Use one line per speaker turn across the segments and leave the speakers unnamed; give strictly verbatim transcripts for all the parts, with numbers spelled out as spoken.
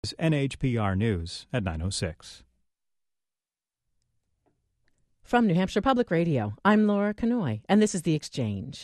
N H P R News at nine oh six.
From New Hampshire Public Radio, I'm Laura Canoy, and this is The Exchange.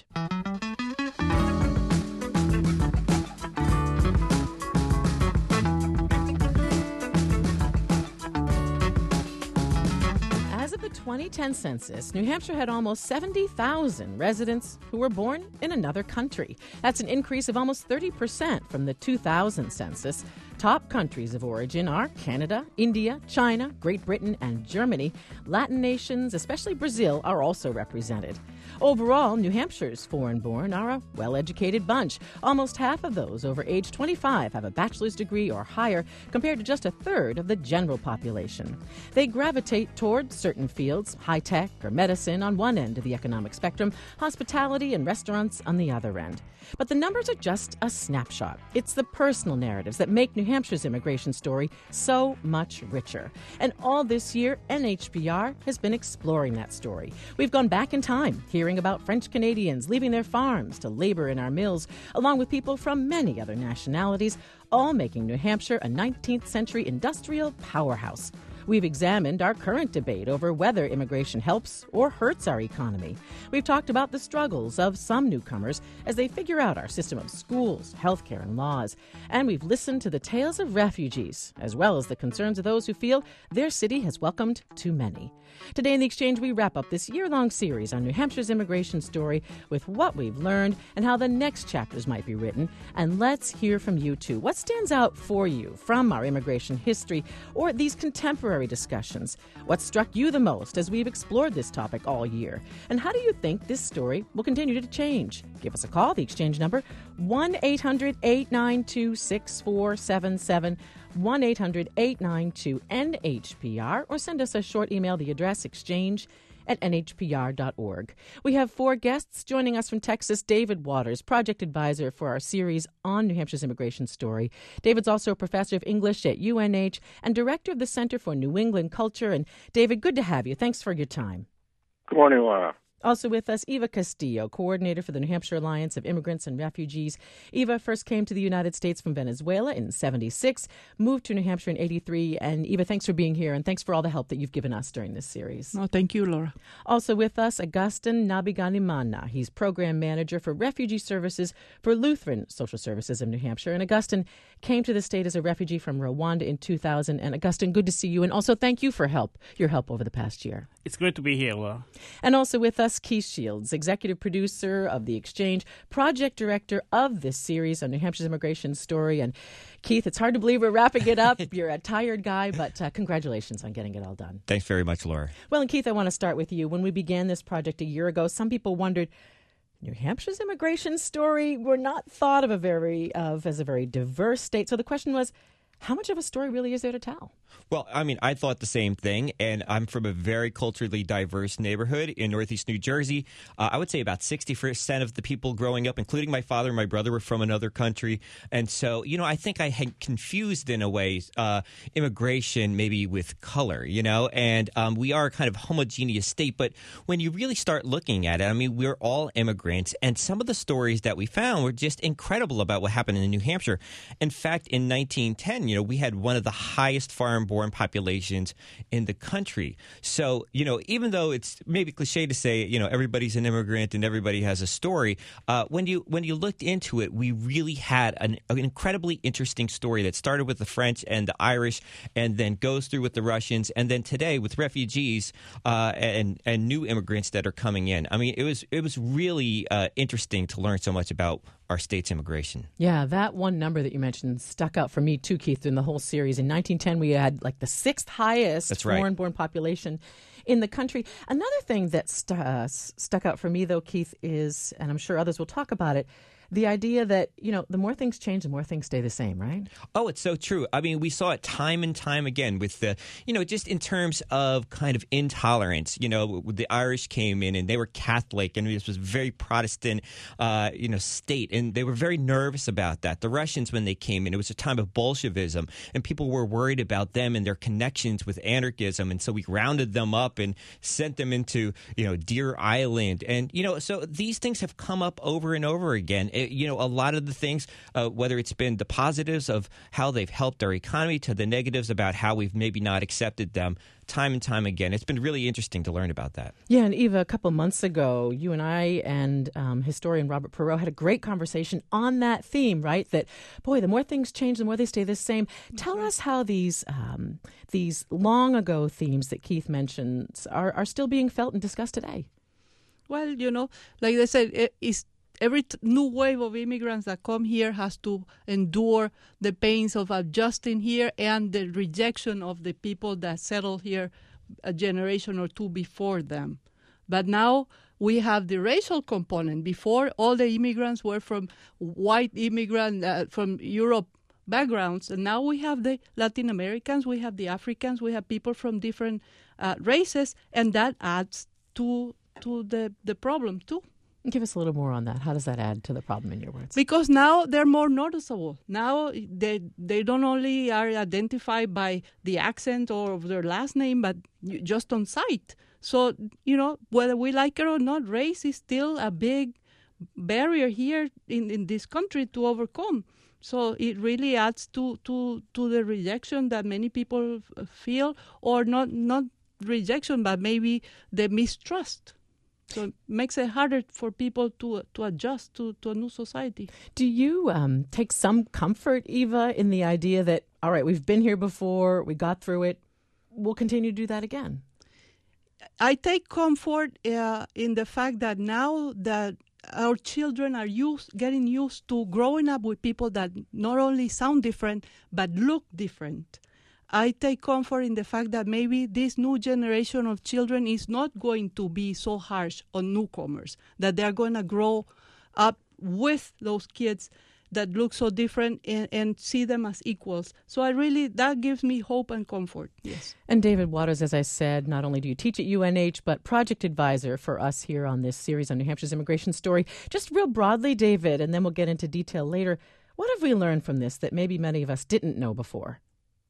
As of the twenty ten census, New Hampshire had almost seventy thousand residents who were born in another country. That's an increase of almost thirty percent from the two thousand census. Top countries of origin are Canada, India, China, Great Britain, and Germany. Latin nations, especially Brazil, are also represented. Overall, New Hampshire's foreign-born are a well-educated bunch. Almost half of those over age twenty-five have a bachelor's degree or higher, compared to just a third of the general population. They gravitate toward certain fields, high-tech or medicine on one end of the economic spectrum, hospitality and restaurants on the other end. But the numbers are just a snapshot. It's the personal narratives that make New Hampshire's immigration story so much richer. And all this year, N H P R has been exploring that story. We've gone back in time, hearing about French Canadians leaving their farms to labor in our mills, along with people from many other nationalities, all making New Hampshire a nineteenth century industrial powerhouse. We've examined our current debate over whether immigration helps or hurts our economy. We've talked about the struggles of some newcomers as they figure out our system of schools, healthcare, and laws. And we've listened to the tales of refugees, as well as the concerns of those who feel their city has welcomed too many. Today in The Exchange, we wrap up this year-long series on New Hampshire's immigration story with what we've learned and how the next chapters might be written. And let's hear from you, too. What stands out for you from our immigration history or these contemporary discussions? What struck you the most as we've explored this topic all year? And how do you think this story will continue to change? Give us a call. The Exchange number, one eight hundred eight nine two six four seven seven, one eight hundred eight nine two N H P R, or send us a short email, the address exchange at N H P R dot org. We have four guests joining us from Texas. David Waters, project advisor for our series on New Hampshire's immigration story. David's also a professor of English at U N H and director of the Center for New England Culture. And David, good to have you. Thanks for your time.
Good morning, Laura.
Also with us, Eva Castillo, coordinator for the New Hampshire Alliance of Immigrants and Refugees. Eva first came to the United States from Venezuela in seventy-six, moved to New Hampshire in eighty-three. And Eva, thanks for being here, and thanks for all the help that you've given us during this series.
Oh, thank you, Laura.
Also with us, Agustin Nabiganimana. He's program manager for refugee services for Lutheran Social Services of New Hampshire. And Agustin came to the state as a refugee from Rwanda in two thousand. And Agustin, good to see you, and also thank you for help, your help over the past year.
It's great to be here, Laura.
And also with us, Keith Shields, executive producer of The Exchange, project director of this series on New Hampshire's immigration story. And Keith, it's hard to believe we're wrapping it up. You're a tired guy, but uh, congratulations on getting it all done.
Thanks very much, Laura.
Well, and Keith, I want to start with you. When we began this project a year ago, some people wondered, New Hampshire's immigration story, we're not thought of a very of as a very diverse state. So the question was, how much of a story really is there to tell?
Well, I mean, I thought the same thing, and I'm from a very culturally diverse neighborhood in Northeast New Jersey. Uh, I would say about sixty percent of the people growing up, including my father and my brother, were from another country. And so, you know, I think I had confused, in a way, uh, immigration maybe with color, you know, and um, we are a kind of homogeneous state. But when you really start looking at it, I mean, we're all immigrants, and some of the stories that we found were just incredible about what happened in New Hampshire. In fact, in nineteen ten, you know, we had one of the highest foreign-born populations in the country. So, you know, even though it's maybe cliche to say, you know, everybody's an immigrant and everybody has a story, uh, when you when you looked into it, we really had an, an incredibly interesting story that started with the French and the Irish, and then goes through with the Russians, and then today with refugees uh, and and new immigrants that are coming in. I mean, it was it was really uh, interesting to learn so much about our state's immigration.
Yeah, that one number that you mentioned stuck out for me too, Keith, in the whole series. In nineteen ten, we had like the sixth highest
That's right.
foreign-born population in the country. Another thing that st- uh, stuck out for me, though, Keith, is, and I'm sure others will talk about it, the idea that, you know, the more things change, the more things stay the same, right?
Oh, it's so true. I mean, we saw it time and time again with the, you know, just in terms of kind of intolerance. You know, the Irish came in and they were Catholic, and this was a very Protestant, uh, you know, state, and they were very nervous about that. The Russians, when they came in, it was a time of Bolshevism, and people were worried about them and their connections with anarchism, and so we rounded them up and sent them into, you know, Deer Island. And, you know, so these things have come up over and over again. It, you know, a lot of the things, uh, whether it's been the positives of how they've helped our economy to the negatives about how we've maybe not accepted them time and time again. It's been really interesting to learn about that.
Yeah, and Eva, a couple months ago, you and I and um, historian Robert Perot had a great conversation on that theme, right? That, boy, the more things change, the more they stay the same. Tell us how these um, these long ago themes that Keith mentions are, are still being felt and discussed today.
Well, you know, like they said, it, it's every t- new wave of immigrants that come here has to endure the pains of adjusting here and the rejection of the people that settled here a generation or two before them. But now we have the racial component. Before, all the immigrants were from white immigrant uh, from Europe backgrounds, and now we have the Latin Americans, we have the Africans, we have people from different uh, races, and that adds to to the, the problem too.
Give us a little more on that. How does that add to the problem in your words?
Because now they're more noticeable. Now they they don't only are identified by the accent or their last name, but just on sight. So, you know, whether we like it or not, race is still a big barrier here in, in this country to overcome. So it really adds to, to, to the rejection that many people feel, or not not rejection, but maybe the mistrust. So it makes it harder for people to to adjust to, to a new society.
Do you um, take some comfort, Eva, in the idea that, all right, we've been here before, we got through it, we'll continue to do that again?
I take comfort uh, in the fact that now that our children are used, getting used to growing up with people that not only sound different, but look different. I take comfort in the fact that maybe this new generation of children is not going to be so harsh on newcomers, that they're going to grow up with those kids that look so different and, and see them as equals. So I really, that gives me hope and comfort, yes.
And David Waters, as I said, not only do you teach at U N H, but project advisor for us here on this series on New Hampshire's immigration story. Just real broadly, David, and then we'll get into detail later. What have we learned from this that maybe many of us didn't know before?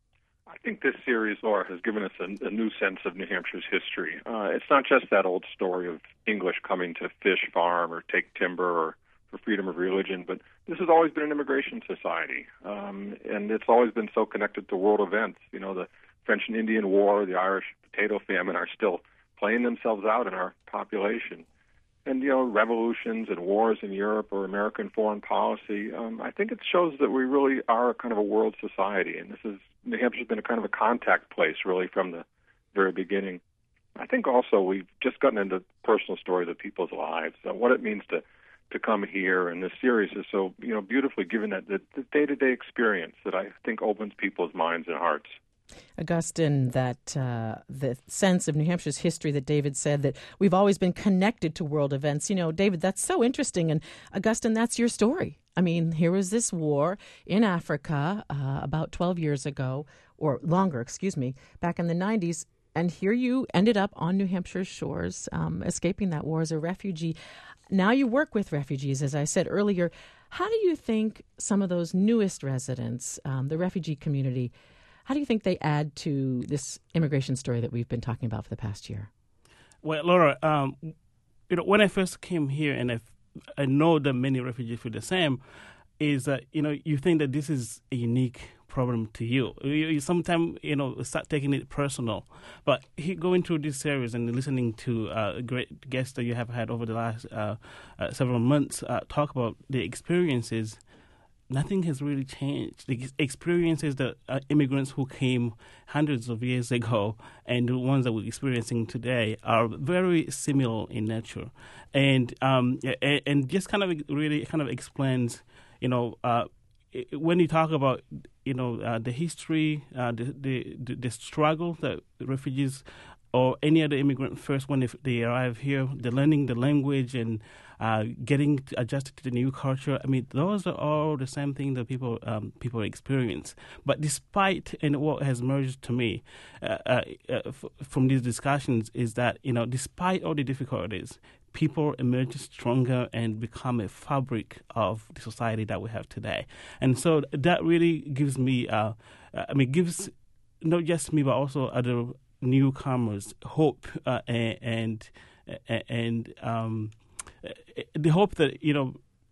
I think this series, Laura, has given us a, a new sense of New Hampshire's history. Uh, it's not just that old story of English coming to fish, farm, or take timber, or for freedom of religion, but this has always been an immigration society, um, and it's always been so connected to world events. You know, the French and Indian War, the Irish potato famine are still playing themselves out in our population. And, you know, revolutions and wars in Europe or American foreign policy, um, I think it shows that we really are kind of a world society, and this is New Hampshire's been a kind of a contact place, really, from the very beginning. I think also we've just gotten into personal stories of people's lives, uh, what it means to, to come here, and this series is so, you know, beautifully given that the, the day-to-day experience that I think opens people's minds and hearts.
Augustine, that uh, the sense of New Hampshire's history that David said, that we've always been connected to world events. You know, David, that's so interesting. And Augustine, that's your story. I mean, here was this war in Africa uh, about twelve years ago, or longer, excuse me, back in the nineties. And here you ended up on New Hampshire's shores, um, escaping that war as a refugee. Now you work with refugees, as I said earlier. How do you think some of those newest residents, um, the refugee community, how do you think they add to this immigration story that we've been talking about for the past year?
Well, Laura, um, you know, when I first came here, and I, I know that many refugees feel the same, is that, you know, you think that this is a unique problem to you. You, you sometimes, you know, start taking it personal. But he, going through this series and listening to uh, great guests that you have had over the last uh, uh, several months uh, talk about the experiences, nothing has really changed. The experiences that uh, immigrants who came hundreds of years ago and the ones that we're experiencing today are very similar in nature. And um, and, and just kind of really kind of explains, you know, uh, when you talk about, you know, uh, the history, uh, the, the the struggle that refugees or any other immigrant first when they, they arrive here, the learning the language and uh, getting adjusted to the new culture. I mean, those are all the same thing that people um, people experience. But despite, and what has emerged to me uh, uh, uh, f- from these discussions is that, you know, despite all the difficulties, people emerge stronger and become a fabric of the society that we have today. And so that really gives me, uh, I mean, gives not just me, but also other newcomers hope uh, and and, and um, the hope that, you know,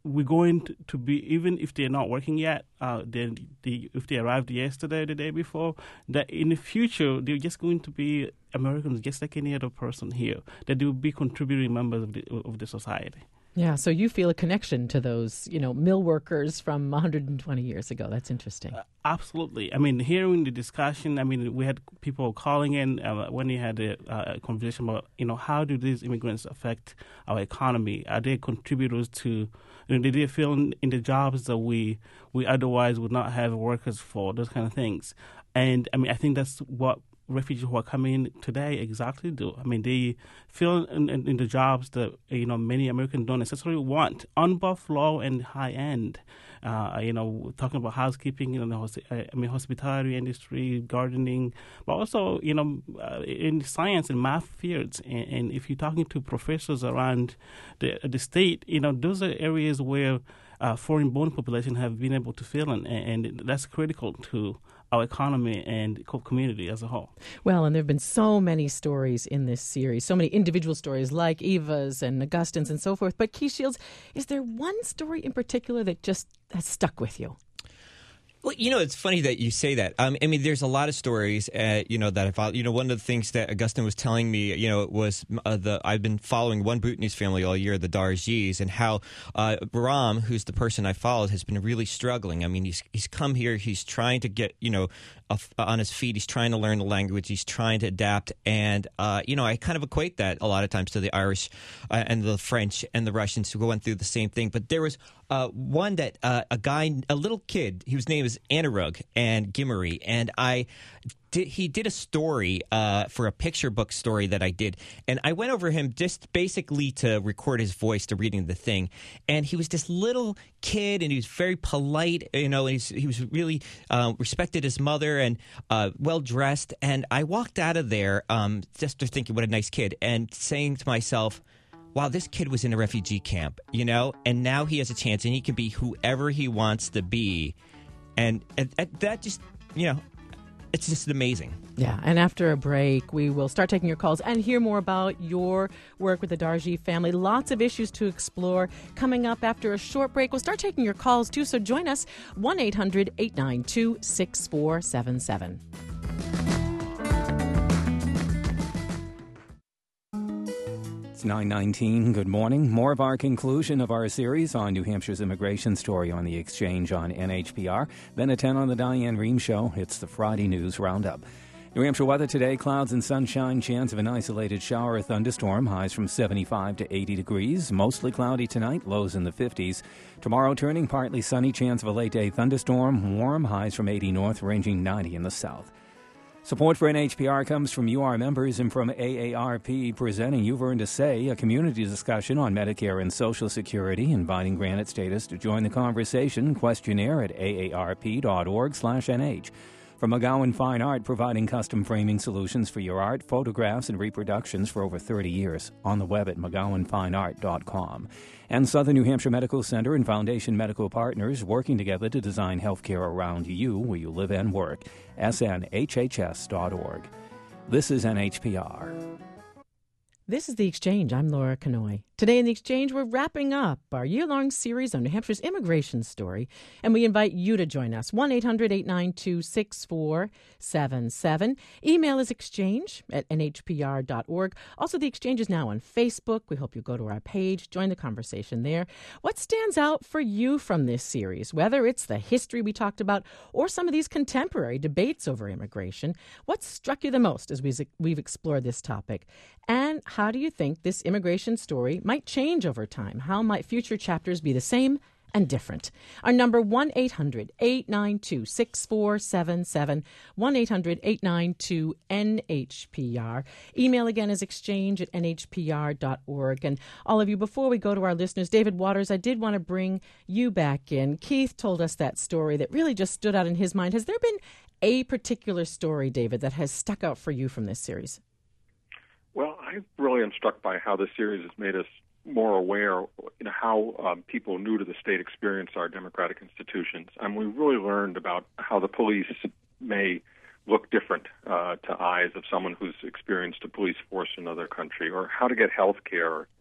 we're going to, to be, even if they're not working yet, uh, they, they, if they arrived yesterday or the day before, that in the future they're just going to be Americans just like any other person here, that they will be contributing members of the, of the society.
Yeah, so you feel a connection to those, you know, mill workers from one hundred twenty years ago. That's interesting.
Uh, absolutely. I mean, hearing the discussion, I mean, we had people calling in uh, when we had a, uh, a conversation about, you know, how do these immigrants affect our economy? Are they contributors to, you know, did they fill in, in the jobs that we we otherwise would not have workers for, those kind of things? And, I mean, I think that's what refugees who are coming in today exactly do. I mean, they fill in, in, in the jobs that, you know, many Americans don't necessarily want, on both low and high end. Uh, you know, talking about housekeeping, you know, the, I mean, hospitality industry, gardening, but also, you know, uh, in science and math fields. And, and if you're talking to professors around the the state, you know, those are areas where uh, foreign-born population have been able to fill in, and, and that's critical to our economy and community as a whole.
Well, and there have been so many stories in this series, so many individual stories like Eva's and Augustine's and so forth. But Keith Shields, is there one story in particular that just has stuck with you?
Well, you know, it's funny that you say that. Um, I mean, there's a lot of stories, uh, you know, that I follow. You know, one of the things that Augustine was telling me, you know, was uh, the I've been following one Bhutanese family all year, the Darjis, and how uh, Ram, who's the person I followed, has been really struggling. I mean, he's he's come here, he's trying to get, you know, uh, on his feet, he's trying to learn the language, he's trying to adapt, and uh, you know, I kind of equate that a lot of times to the Irish uh, and the French and the Russians who went through the same thing. But there was Uh, one that uh, a guy, a little kid, whose name is Anirudh and Gimmery, and I did, he did a story uh, for a picture book story that I did, and I went over him just basically to record his voice to reading the thing, and he was this little kid, and he was very polite, you know, he's, he was really uh, respected his mother and uh, well dressed, and I walked out of there um, just thinking, what a nice kid, and saying to myself, wow, this kid was in a refugee camp, you know, and now he has a chance and he can be whoever he wants to be. And, and, and that just, you know, it's just amazing.
Yeah, and after a break, we will start taking your calls and hear more about your work with the Darji family. Lots of issues to explore coming up after a short break. We'll start taking your calls, too, so join us, one eight hundred eight nine two six four seven seven.
nine nineteen. Good morning. More of our conclusion of our series on New Hampshire's immigration story on the Exchange on N H P R. Then at ten on the Diane Rehm Show. It's the Friday News Roundup. New Hampshire weather today, clouds and sunshine, chance of an isolated shower or thunderstorm, highs from seventy-five to eighty degrees. Mostly cloudy tonight, lows in the fifties. Tomorrow turning partly sunny, chance of a late day thunderstorm, warm, highs from eighty north, ranging ninety in the south. Support for N H P R comes from U R members and from A A R P, presenting You've Earned a Say, a community discussion on Medicare and Social Security, inviting granted status to join the conversation. Questionnaire at aarp.org slash nh. From McGowan Fine Art, providing custom framing solutions for your art, photographs, and reproductions for over thirty years. On the web at mcgowan fine art dot com. And Southern New Hampshire Medical Center and Foundation Medical Partners working together to design healthcare around you, where you live and work. S N H H S dot org. This is N H P R.
This is The Exchange. I'm Laura Kanoy. Today in The Exchange, we're wrapping up our year-long series on New Hampshire's immigration story, and we invite you to join us, one eight hundred eight nine two six four seven seven. Email is exchange at n h p r dot org. Also, The Exchange is now on Facebook. We hope you go to our page, join the conversation there. What stands out for you from this series, whether it's the history we talked about or some of these contemporary debates over immigration? What struck you the most as we've explored this topic? And how do you think this immigration story might change over time? How might future chapters be the same and different? Our number, one eight hundred eight nine two six four seven seven, one eight hundred eight nine two N H P R. Email again is exchange at n h p r dot org. And all of you, before we go to our listeners, David Waters, I did want to bring you back in. Keith told us that story that really just stood out in his mind. Has there been a particular story, David, that has stuck out for you from this series?
Well, I really am struck by how this series has made us more aware, you know, how um, people new to the state experience our democratic institutions. And we really learned about how the police may look different uh, to eyes of someone who's experienced a police force in another country, or how to get health care,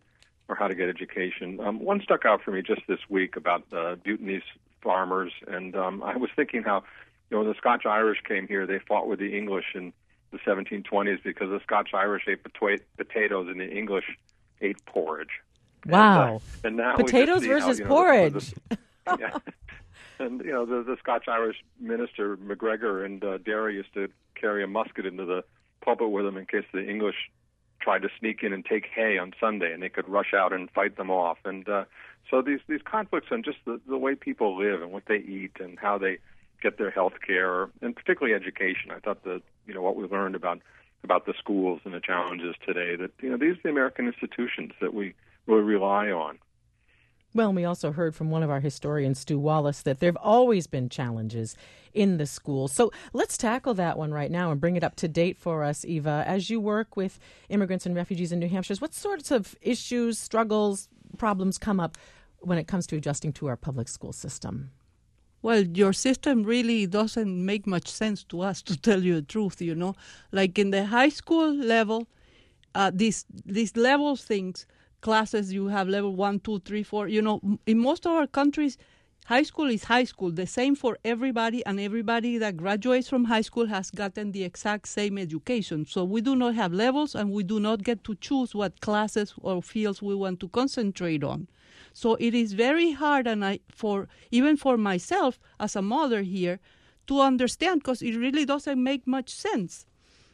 or how to get education. Um, one stuck out for me just this week about uh, Bhutanese farmers, and um, I was thinking how, you know, when the Scotch-Irish came here, they fought with the English in the seventeen twenties because the Scotch-Irish ate pota- potatoes and the English ate porridge.
Wow.
And, uh, and now
potatoes
we just see
versus
how, you know,
porridge.
The, the, yeah. And, you know, the, the Scotch-Irish minister, McGregor, and uh, Derry used to carry a musket into the pulpit with them in case the English tried to sneak in and take hay on Sunday, and they could rush out and fight them off. And uh, so these these conflicts on just the, the way people live and what they eat and how they get their health care, and particularly education. I thought that, you know, what we learned about about the schools and the challenges today, that, you know, these are the American institutions that we really rely on.
Well, and we also heard from one of our historians, Stu Wallace, that there have always been challenges in the schools. So let's tackle that one right now and bring it up to date for us, Eva. As you work with immigrants and refugees in New Hampshire, what sorts of issues, struggles, problems come up when it comes to adjusting to our public school system?
Well, your system really doesn't make much sense to us, to tell you the truth, you know. Like in the high school level, uh, these these level things, classes, you have level one, two, three, four. You know, in most of our countries, high school is high school, the same for everybody, and everybody that graduates from high school has gotten the exact same education. So we do not have levels, and we do not get to choose what classes or fields we want to concentrate on. So it is very hard, and I, for even for myself as a mother here, to understand, because it really doesn't make much sense.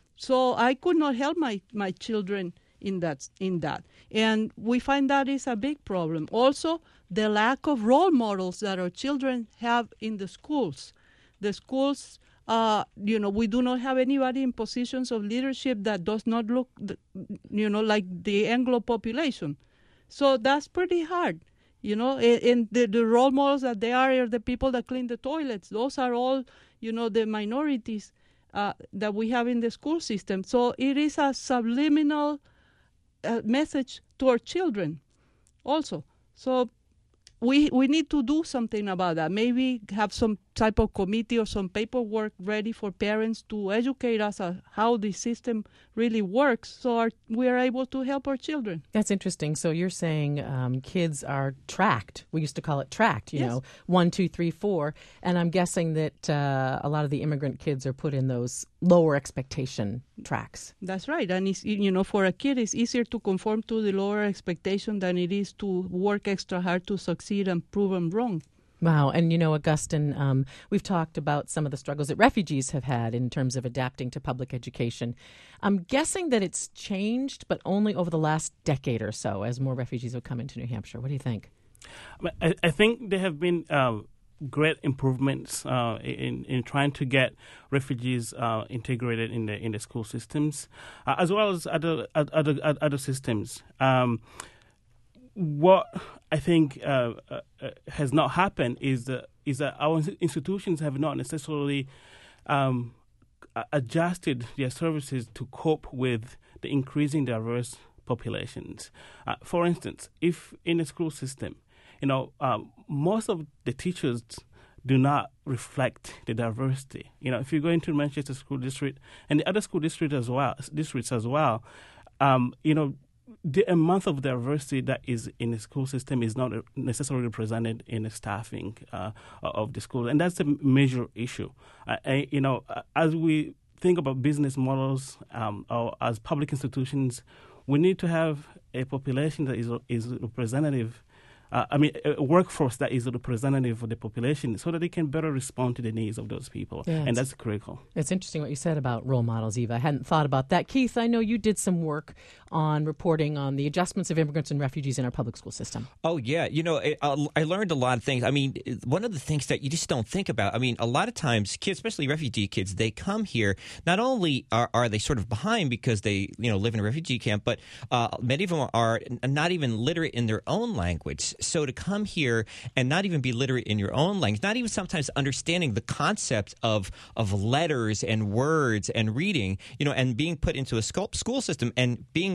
So I could not help my, my children in that in that and we find that is a big problem. Also, the lack of role models that our children have in the schools. The schools, uh, you know, we do not have anybody in positions of leadership that does not look, you know, like the Anglo population. So that's pretty hard, you know. And the, the role models that they are are the people that clean the toilets. Those are all, you know, the minorities uh, that we have in the school system. So it is a subliminal uh, message to our children also. So we we need to do something about that. Maybe have some type of committee or some paperwork ready for parents to educate us on how the system really works, so our, we are able to help our children.
That's interesting. So you're saying um, kids are tracked. We used to call it tracked, you
Yes.
know, one, two, three, four. And I'm guessing that uh, a lot of the immigrant kids are put in those lower expectation tracks.
That's right. And, it's, you know, for a kid, it's easier to conform to the lower expectation than it is to work extra hard to succeed and prove them wrong.
Wow. And, you know, Augustine, um, we've talked about some of the struggles that refugees have had in terms of adapting to public education. I'm guessing that it's changed, but only over the last decade or so as more refugees have come into New Hampshire. What do you think?
I, I think there have been uh, great improvements uh, in in trying to get refugees uh, integrated in the in the school systems, uh, as well as other other other systems. Um, what I think uh, uh, has not happened is that is that our institutions have not necessarily um, adjusted their services to cope with the increasing diverse populations. Uh, for instance, if in a school system, you know, um, most of the teachers do not reflect the diversity. You know, if you go into Manchester School District and the other school district as well, districts as well, um, you know, the amount of diversity that is in the school system is not necessarily represented in the staffing uh, of the school, and that's a major issue. Uh, and, you know, as we think about business models um, or as public institutions, we need to have a population that is is representative. Uh, I mean, a workforce that is representative of the population so that they can better respond to the needs of those people.
Yeah,
and that's critical.
It's interesting what you said about role models, Eva. I hadn't thought about that. Keith, I know you did some work on reporting on the adjustments of immigrants and refugees in our public school system.
Oh, yeah. You know, I, I learned a lot of things. I mean, one of the things that you just don't think about, I mean, a lot of times kids, especially refugee kids, they come here, not only are, are they sort of behind because they, you know, live in a refugee camp, but uh, many of them are not even literate in their own language. So to come here and not even be literate in your own language, not even sometimes understanding the concept of of letters and words and reading, you know, and being put into a school school system and being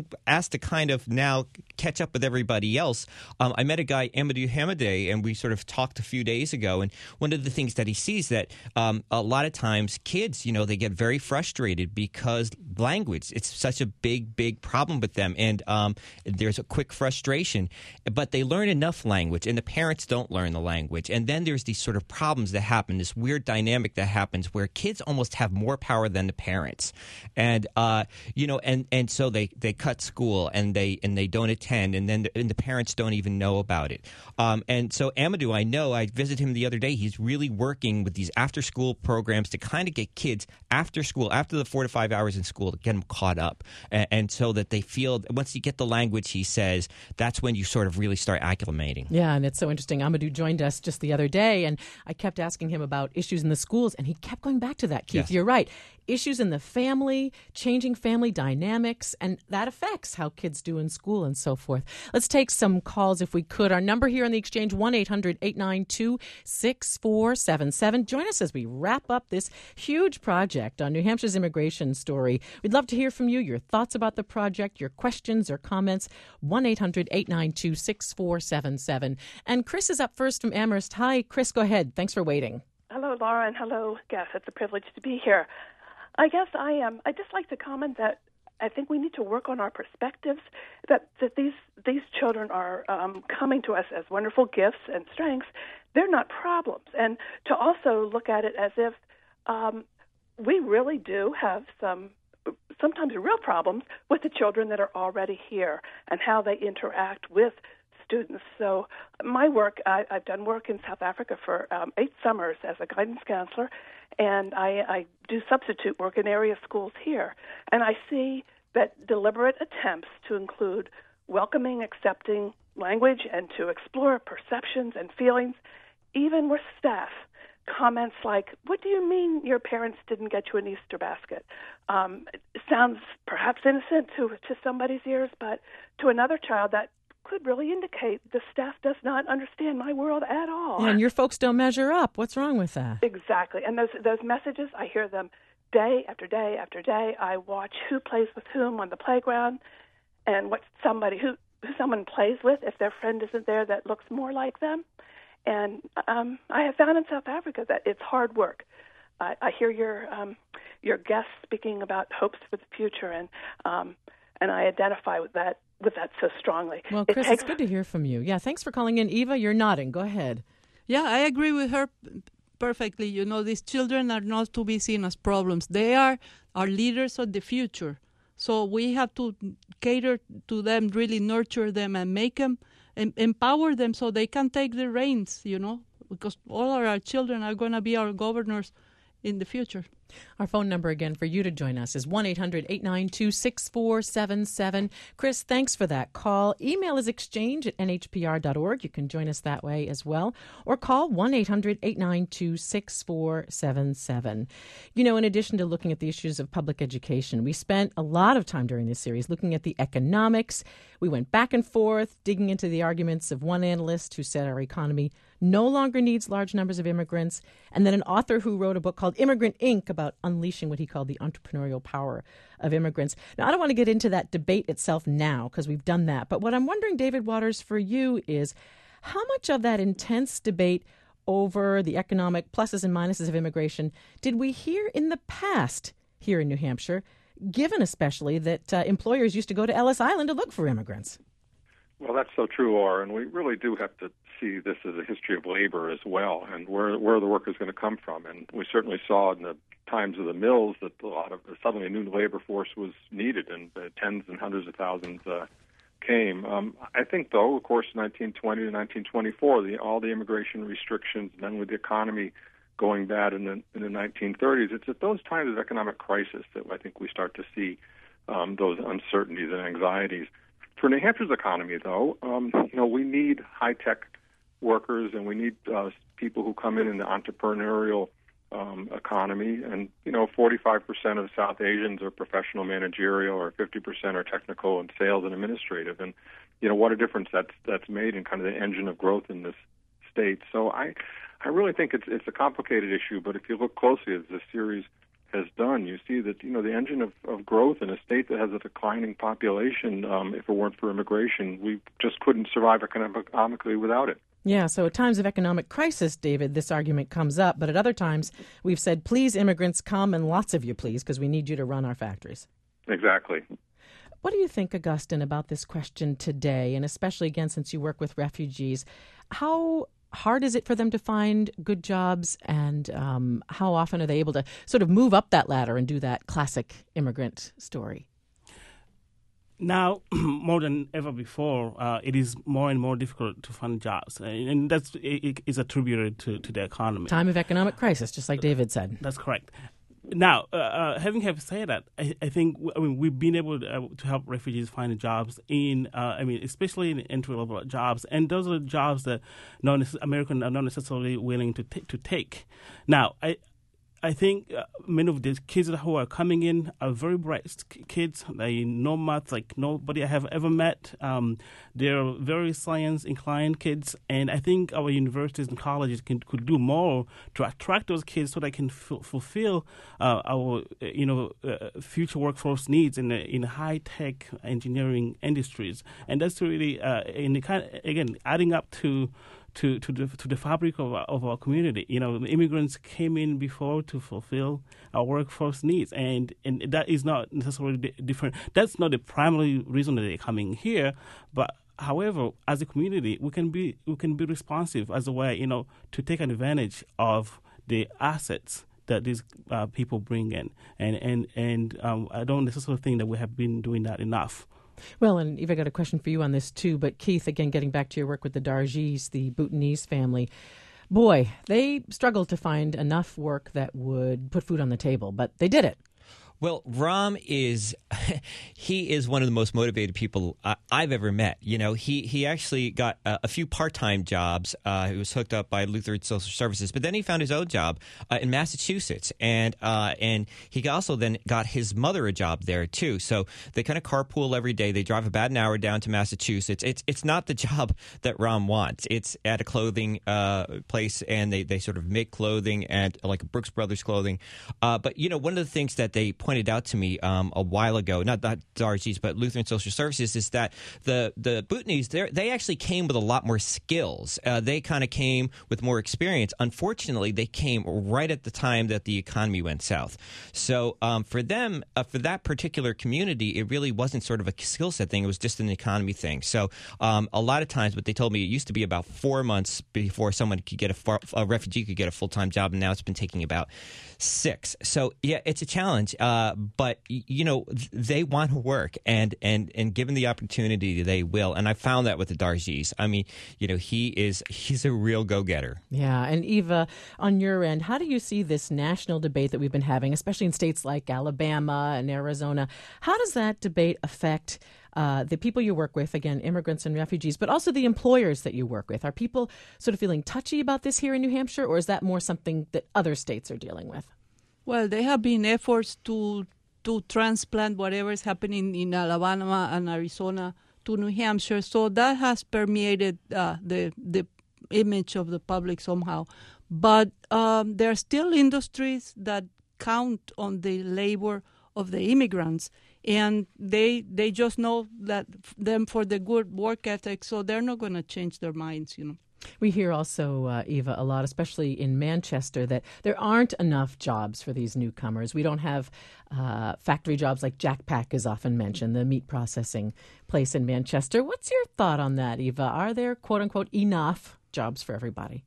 being asked to kind of now catch up with everybody else. Um, I met a guy, Amadou Hamadeh, and we sort of talked a few days ago. And one of the things that he sees that um, a lot of times kids, you know, they get very frustrated because language, it's such a big, big problem with them. And um, there's a quick frustration, but they learn enough language and the parents don't learn the language. And then there's these sort of problems that happen, this weird dynamic that happens where kids almost have more power than the parents. And, uh, you know, and, and so they, they cut school and they and they don't attend, and then the, and the parents don't even know about it. Um, and so Amadou, I know, I visited him the other day. He's really working with these after-school programs to kind of get kids after school, after the four to five hours in school, to get them caught up. And, and so that they feel, once you get the language, he says, that's when you sort of really start acclimating.
Yeah, and it's so interesting. Amadou joined us just the other day, and I kept asking him about issues in the schools, and he kept going back to that, Keith.
Yes.
You're right. Issues in the family, changing family dynamics, and that affects how kids do in school and so forth. Let's take some calls if we could. Our number here on the Exchange, one eight hundred eight nine two six four seven seven. Join us as we wrap up this huge project on New Hampshire's immigration story. We'd love to hear from you, your thoughts about the project, your questions or comments, one eight hundred eight nine two six four seven seven. And Chris is up first from Amherst. Hi, Chris, go ahead. Thanks for waiting.
Hello, Laura, and hello, Gus. It's a privilege to be here. I guess I am. Um, I just like to comment that I think we need to work on our perspectives. That that these these children are um, coming to us as wonderful gifts and strengths. They're not problems, and to also look at it as if um, we really do have some sometimes real problems with the children that are already here and how they interact with students. So my work, I, I've done work in South Africa for um, eight summers as a guidance counselor, and I, I do substitute work in area schools here. And I see that deliberate attempts to include welcoming, accepting language and to explore perceptions and feelings, even with staff. Comments like, what do you mean your parents didn't get you an Easter basket? Um, it sounds perhaps innocent to, to somebody's ears, but to another child that could really indicate the staff does not understand my world at all.
And your folks don't measure up. What's wrong with that?
Exactly. And those those messages, I hear them day after day after day. I watch who plays with whom on the playground and what somebody who, who someone plays with if their friend isn't there that looks more like them. And um, I have found in South Africa that it's hard work. I, I hear your um, your guests speaking about hopes for the future, and um, and I identify with that with that so strongly.
Well,
it
Chris,
takes...
it's good to hear from you. Yeah, thanks for calling in. Eva, you're nodding. Go ahead.
Yeah, I agree with her perfectly. You know, these children are not to be seen as problems. They are our leaders of the future. So we have to cater to them, really nurture them and make them, em- empower them so they can take the reins, you know, because all of our children are going to be our governors in the future.
Our phone number again for you to join us is one eight hundred eight nine two six four seven seven. Chris, thanks for that call. Email is exchange at n h p r dot org. You can join us that way as well. Or call one eight hundred eight nine two six four seven seven. You know, in addition to looking at the issues of public education, we spent a lot of time during this series looking at the economics. We went back and forth, digging into the arguments of one analyst who said our economy no longer needs large numbers of immigrants, and then an author who wrote a book called Immigrant Incorporated about unleashing what he called the entrepreneurial power of immigrants. Now, I don't want to get into that debate itself now because we've done that, but what I'm wondering, David Waters, for you is how much of that intense debate over the economic pluses and minuses of immigration did we hear in the past here in New Hampshire, given especially that uh, employers used to go to Ellis Island to look for immigrants?
Well, that's so true, Laura, and we really do have to see this as a history of labor as well, and where where the work is going to come from. And we certainly saw in the times of the mills that a lot of suddenly a new labor force was needed, and uh, tens and hundreds of thousands uh, came. Um, I think, though, of course, nineteen twenty to nineteen twenty-four, the, all the immigration restrictions, and then with the economy going bad in the in the nineteen thirties, it's at those times of economic crisis that I think we start to see um, those uncertainties and anxieties. For New Hampshire's economy, though, um, you know, we need high-tech workers, and we need uh, people who come in in the entrepreneurial um, economy. And, you know, forty-five percent of South Asians are professional managerial, or fifty percent are technical and sales and administrative. And, you know, what a difference that's that's made in kind of the engine of growth in this state. So I, I really think it's it's a complicated issue, but if you look closely, as this series has done, you see that, you know, the engine of, of growth in a state that has a declining population, um, if it weren't for immigration, we just couldn't survive economically without it.
Yeah, so at times of economic crisis, David, this argument comes up. But at other times, we've said, please, immigrants, come, and lots of you, please, because we need you to run our factories.
Exactly.
What do you think, Augustine, about this question today, and especially, again, since you work with refugees? How hard is it for them to find good jobs, and um, how often are they able to sort of move up that ladder and do that classic immigrant story?
Now, more than ever before, uh, it is more and more difficult to find jobs, and that's it is attributed to, to the economy.
Time of economic crisis, just like David said.
That's correct. Now, uh, uh, having have said that, I, I think I mean we've been able to, uh, to help refugees find jobs in, uh, I mean, especially in entry level jobs, and those are jobs that non Americans are not necessarily willing to t- to take. Now, I. I think uh, many of the kids who are coming in are very bright kids. They know math like nobody I have ever met. Um, they're very science-inclined kids, and I think our universities and colleges can, could do more to attract those kids so they can f- fulfill uh, our, you know, uh, future workforce needs in the, in high-tech engineering industries. And that's really, uh, in the kind of, again, adding up to. To, to the to the fabric of our, of our community. You know, the immigrants came in before to fulfill our workforce needs, and, and that is not necessarily different. That's not the primary reason that they're coming here, but however, as a community, we can be we can be responsive as a way, you know, to take advantage of the assets that these uh, people bring in, and and and um, I don't necessarily think that we have been doing that enough.
Well, and Eva, I got a question for you on this too. But Keith, again, getting back to your work with the Dargis, the Bhutanese family, boy, they struggled to find enough work that would put food on the table, but they did it.
Well, Ram is, he is one of the most motivated people I, I've ever met. You know, he, he actually got a, a few part-time jobs. Uh, he was hooked up by Lutheran Social Services, but then he found his own job uh, in Massachusetts. And uh, and he also then got his mother a job there, too. So they kind of carpool every day. They drive about an hour down to Massachusetts. It's it's not the job that Ram wants. It's at a clothing uh, place, and they, they sort of make clothing at like Brooks Brothers clothing. Uh, but, you know, one of the things that they pointed out to me um, a while ago, not not Dargis, but Lutheran Social Services, is that the the Bhutanese, they actually came with a lot more skills. Uh, they kind of came with more experience. Unfortunately, they came right at the time that the economy went south. So um, for them, uh, for that particular community, it really wasn't sort of a skill set thing. It was just an economy thing. So um, a lot of times, what they told me, it used to be about four months before someone could get a, far, a refugee could get a full-time job, and now it's been taking about six. So yeah, it's a challenge. Uh, but you know, they want to work, and, and, and given the opportunity, they will. And I found that with the Dargis. I mean, you know, he is he's a real go-getter.
Yeah, and Eva, on your end, how do you see this national debate that we've been having, especially in states like Alabama and Arizona? How does that debate affect uh, the people you work with, again, immigrants and refugees, but also the employers that you work with? Are people sort of feeling touchy about this here in New Hampshire, or is that more something that other states are dealing with?
Well, there have been efforts to to transplant whatever is happening in Alabama and Arizona to New Hampshire, so that has permeated uh, the the image of the public somehow. But um, there are still industries that count on the labor of the immigrants, and they they just know that them for the good work ethic, so they're not going to change their minds, you know.
We hear also, uh, Eva, a lot, especially in Manchester, that there aren't enough jobs for these newcomers. We don't have uh, factory jobs like Jack Pack is often mentioned, the meat processing place in Manchester. What's your thought on that, Eva? Are there, quote unquote, enough jobs for everybody?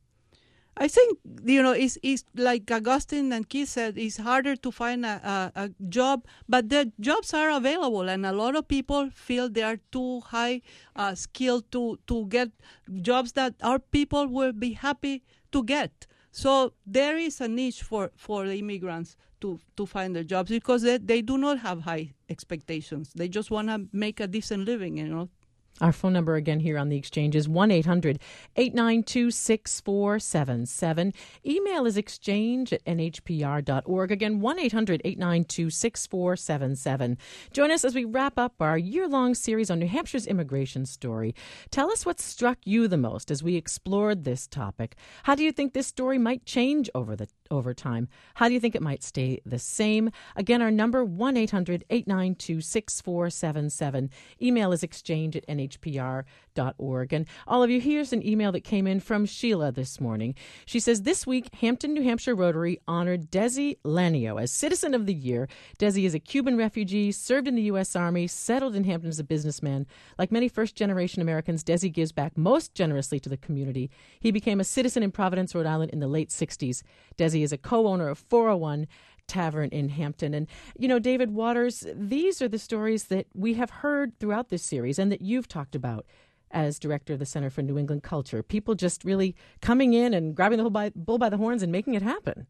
I think, you know, it's, it's like Augustine and Keith said, it's harder to find a, a, a job, but the jobs are available, and a lot of people feel they are too high uh, skilled to, to get jobs that our people will be happy to get. So there is a niche for, for the immigrants to, to find their jobs, because they, they do not have high expectations. They just want to make a decent living, you know.
Our phone number again here on the exchange is one eight hundred eight nine two six four seven seven. Email is exchange at n h p r dot org. Again, one eight hundred eight nine two six four seven seven. Join us as we wrap up our year-long series on New Hampshire's immigration story. Tell us what struck you the most as we explored this topic. How do you think this story might change over the over time. How do you think it might stay the same? Again, our number, one eight hundred eight nine two six four seven seven. Email is exchange at n h p r dot org. And all of you, here's an email that came in from Sheila this morning. She says, this week, Hampton, New Hampshire Rotary honored Desi Lanio as Citizen of the Year. Desi is a Cuban refugee, served in the U S Army, settled in Hampton as a businessman. Like many first-generation Americans, Desi gives back most generously to the community. He became a citizen in Providence, Rhode Island in the late sixties. Desi is a co-owner of four oh one Tavern in Hampton. And, you know, David Waters, these are the stories that we have heard throughout this series and that you've talked about as director of the Center for New England Culture. People just really coming in and grabbing the bull by, bull by the horns and making it happen.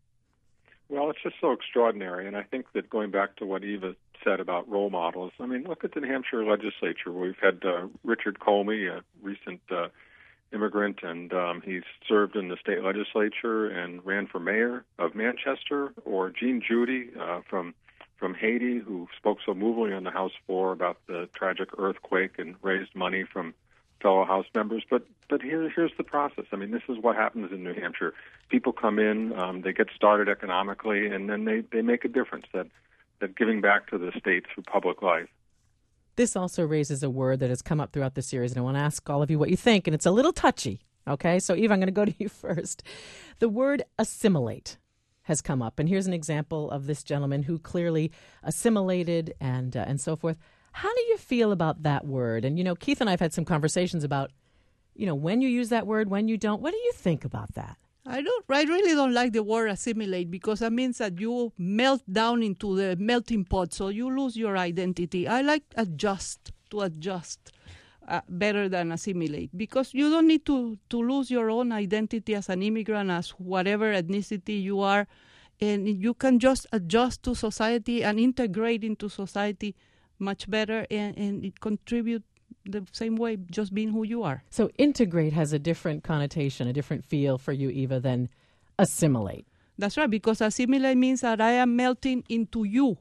Well, it's just so extraordinary. And I think that going back to what Eva said about role models, I mean, look at the New Hampshire legislature. We've had uh, Richard Comey, a recent uh, immigrant, and um, he's served in the state legislature and ran for mayor of Manchester, or Jean Judy uh, from from Haiti, who spoke so movingly on the House floor about the tragic earthquake and raised money from fellow House members. But but here, here's the process. I mean, this is what happens in New Hampshire. People come in, um, they get started economically, and then they, they make a difference, that, that giving back to the state through public life.
This also raises a word that has come up throughout the series, and I want to ask all of you what you think, and it's a little touchy, okay? So, Eva, I'm going to go to you first. The word assimilate has come up, and here's an example of this gentleman who clearly assimilated and uh, and so forth. How do you feel about that word? And, you know, Keith and I have had some conversations about, you know, when you use that word, when you don't. What do you think about that?
I don't. I really don't like the word assimilate, because that means that you melt down into the melting pot, so you lose your identity. I like adjust, to adjust uh, better than assimilate, because you don't need to, to lose your own identity as an immigrant, as whatever ethnicity you are, and you can just adjust to society and integrate into society much better, and, and it contribute the same way, just being who you are.
So integrate has a different connotation, a different feel for you, Eva, than assimilate.
That's right, because assimilate means that I am melting into you.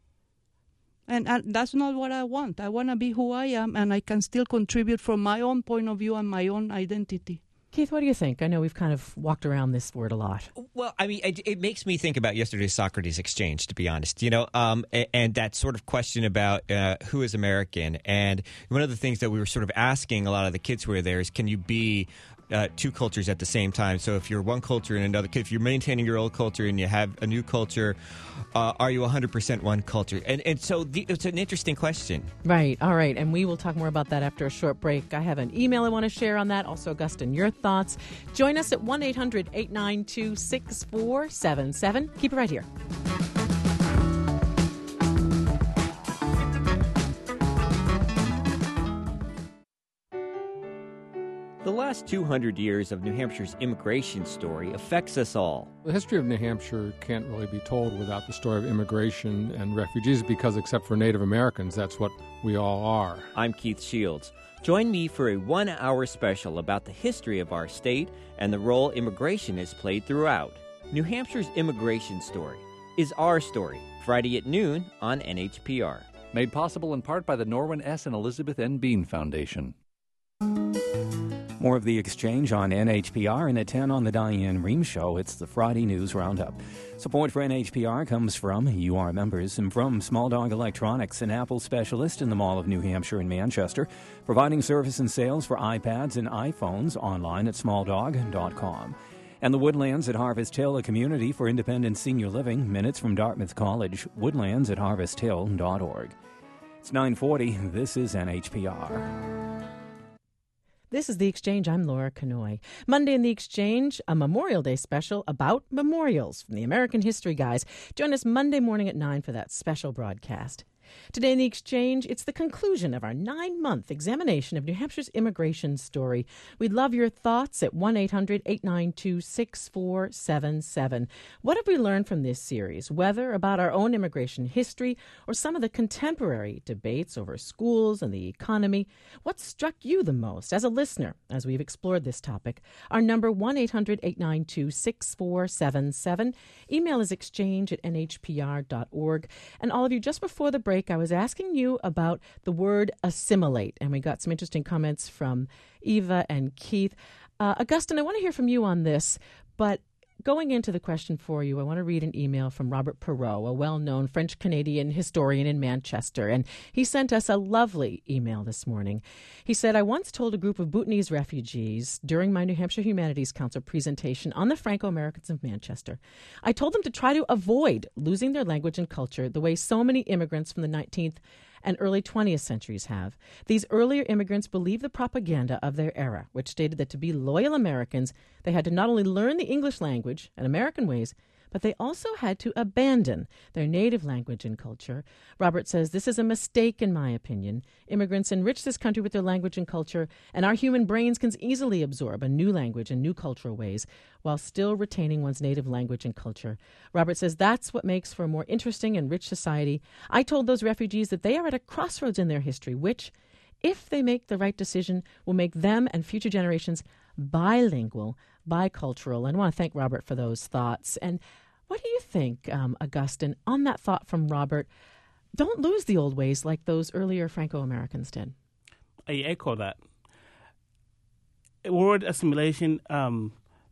And, and that's not what I want. I want to be who I am, and I can still contribute from my own point of view and my own identity.
Keith, what do you think? I know we've kind of walked around this word a lot.
Well, I mean, it, it makes me think about yesterday's Socrates exchange, to be honest, you know, um, and, and that sort of question about uh, who is American. And one of the things that we were sort of asking a lot of the kids who were there is, can you be uh, two cultures at the same time? So if you're one culture and another, if you're maintaining your old culture and you have a new culture, uh, are you one hundred percent one culture? And and so the, it's an interesting question.
Right. All right. And we will talk more about that after a short break. I have an email I want to share on that. Also, Augustine, your thoughts. Join us at one eight hundred eight nine two six four seven seven. Keep it right here.
The last two hundred years of New Hampshire's immigration story affects us all.
The history of New Hampshire can't really be told without the story of immigration and refugees, because except for Native Americans, that's what we all are.
I'm Keith Shields. Join me for a one-hour special about the history of our state and the role immigration has played throughout. New Hampshire's immigration story is our story, Friday at noon on N H P R.
Made possible in part by the Norwin S. and Elizabeth N. Bean Foundation.
More of The Exchange on N H P R, and at ten on the Diane Rehm Show. It's the Friday News Roundup. Support for N H P R comes from U R members and from Small Dog Electronics, an Apple specialist in the Mall of New Hampshire and Manchester, providing service and sales for iPads and iPhones online at small dog dot com. And the Woodlands at Harvest Hill, a community for independent senior living, minutes from Dartmouth College, woodlands at harvest hill dot org. It's nine forty. This is N H P R.
This is The Exchange. I'm Laura Kanoy. Monday in The Exchange, a Memorial Day special about memorials from the American History Guys. Join us Monday morning at nine for that special broadcast. Today in The Exchange, it's the conclusion of our nine-month examination of New Hampshire's immigration story. We'd love your thoughts at one eight hundred eight nine two six four seven seven. What have we learned from this series, whether about our own immigration history or some of the contemporary debates over schools and the economy? What struck you the most as a listener as we've explored this topic? Our number, one eight hundred eight nine two six four seven seven. Email is exchange at n h p r dot org. And all of you, just before the break, I was asking you about the word assimilate, and we got some interesting comments from Eva and Keith. Uh, Augustine, I want to hear from you on this, but going into the question for you, I want to read an email from Robert Perot, a well-known French-Canadian historian in Manchester, and he sent us a lovely email this morning. He said, I once told a group of Bhutanese refugees during my New Hampshire Humanities Council presentation on the Franco-Americans of Manchester, I told them to try to avoid losing their language and culture the way so many immigrants from the nineteenth and early twentieth centuries have. These earlier immigrants believed the propaganda of their era, which stated that to be loyal Americans, they had to not only learn the English language and American ways, but they also had to abandon their native language and culture. Robert says this is a mistake, in my opinion. Immigrants enrich this country with their language and culture, and our human brains can easily absorb a new language and new cultural ways while still retaining one's native language and culture. Robert says that's what makes for a more interesting and rich society. I told those refugees that they are at a crossroads in their history, which, if they make the right decision, will make them and future generations bilingual, bicultural. And I want to thank Robert for those thoughts. And what do you think, um, Augustine, on that thought from Robert? Don't lose the old ways like those earlier Franco-Americans did.
I echo that. Word assimilation um,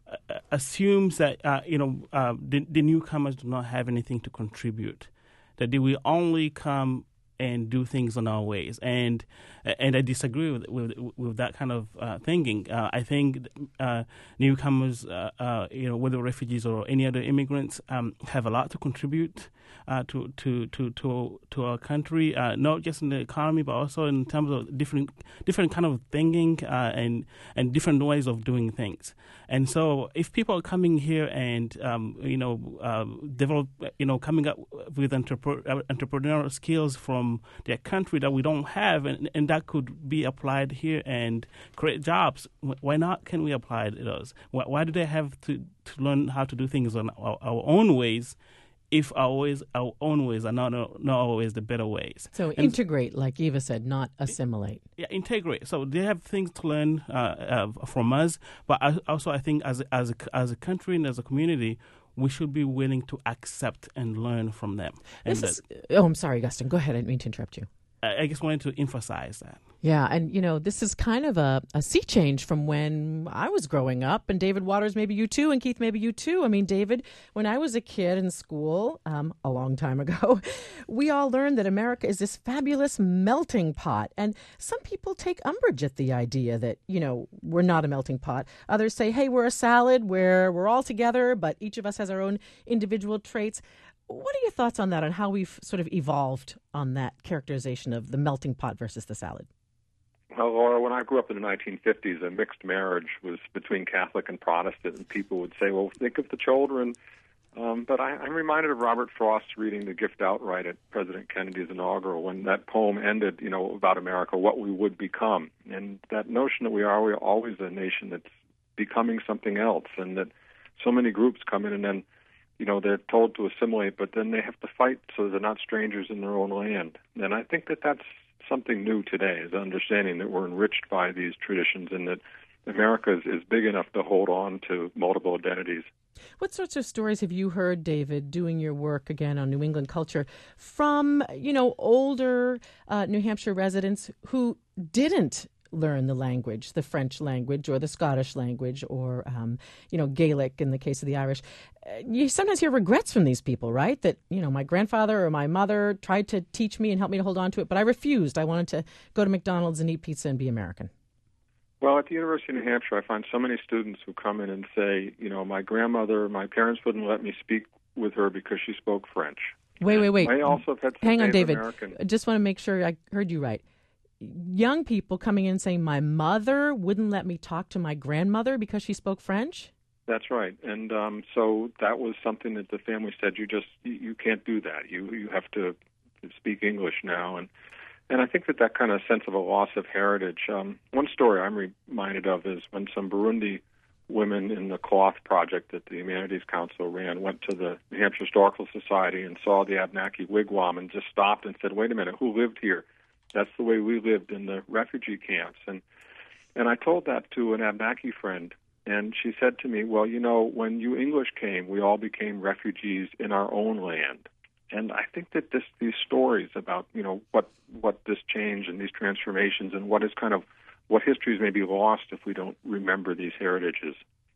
assumes that uh, you know uh, the, the newcomers do not have anything to contribute, that they will only come and do things on our ways, and and I disagree with with, with that kind of uh, thinking. Uh, I think uh, newcomers, uh, uh, you know, whether refugees or any other immigrants, um, have a lot to contribute uh, to, to to to to our country, uh, not just in the economy, but also in terms of different different kind of thinking uh, and and different ways of doing things. And so, if people are coming here and um, you know uh, develop, you know, coming up with entrepre- entrepreneurial skills from their country that we don't have, and, and that could be applied here and create jobs, why not can we apply those? Why, why do they have to, to learn how to do things on our, our own ways if our ways, our own ways are not, not always the better ways?
So
and
integrate, like Eva said, not assimilate.
Yeah, integrate. So they have things to learn uh, uh, from us, but I, also I think as, as, a, as a country and as a community, we should be willing to accept and learn from them. And
this is, oh, I'm sorry, Augustine. Go ahead. I didn't mean to interrupt you.
I just wanted to emphasize that.
Yeah, and, you know, this is kind of a, a sea change from when I was growing up, and David Waters, maybe you too, and Keith, maybe you too. I mean, David, when I was a kid in school, um, a long time ago, we all learned that America is this fabulous melting pot, and some people take umbrage at the idea that, you know, we're not a melting pot. Others say, hey, we're a salad where we're all together, but each of us has our own individual traits. What are your thoughts on that, on how we've sort of evolved on that characterization of the melting pot versus the salad?
Well, Laura, when I grew up in the nineteen fifties, a mixed marriage was between Catholic and Protestant, and people would say, well, think of the children. Um, but I, I'm reminded of Robert Frost reading The Gift Outright at President Kennedy's inaugural, when that poem ended, you know, about America, what we would become. And that notion that we are we are always a nation that's becoming something else, and that so many groups come in and then, you know, they're told to assimilate, but then they have to fight so they're not strangers in their own land. And I think that that's something new today, is understanding that we're enriched by these traditions and that America is, is big enough to hold on to multiple identities.
What sorts of stories have you heard, David, doing your work, again, on New England culture, from, you know, older uh, New Hampshire residents who didn't learn the language, the French language or the Scottish language or, um, you know, Gaelic in the case of the Irish? You sometimes hear regrets from these people, right? That, you know, my grandfather or my mother tried to teach me and help me to hold on to it, but I refused. I wanted to go to McDonald's and eat pizza and be American.
Well, at the University of New Hampshire, I find so many students who come in and say, you know, my grandmother, my parents wouldn't let me speak with her because she spoke French.
Wait, wait, wait.
I also have had some
Hang on,
Native
David.
American.
I just want to make sure I heard you right. Young people coming in saying, my mother wouldn't let me talk to my grandmother because she spoke French?
That's right. And um, so that was something that the family said, you just, you, you can't do that. You you have to speak English now. And and I think that that kind of sense of a loss of heritage. Um, one story I'm reminded of is when some Burundi women in the cloth project that the Humanities Council ran went to the New Hampshire Historical Society and saw the Abnaki wigwam and just stopped and said, wait a minute, who lived here? That's the way we lived in the refugee camps. And and I told that to an Abnaki friend, and she said to me, well, you know, when you English came, we all became refugees in our own land. And I think that this, these stories about, you know, what what this change and these transformations and what is kind of what histories may be lost if we don't remember these heritages.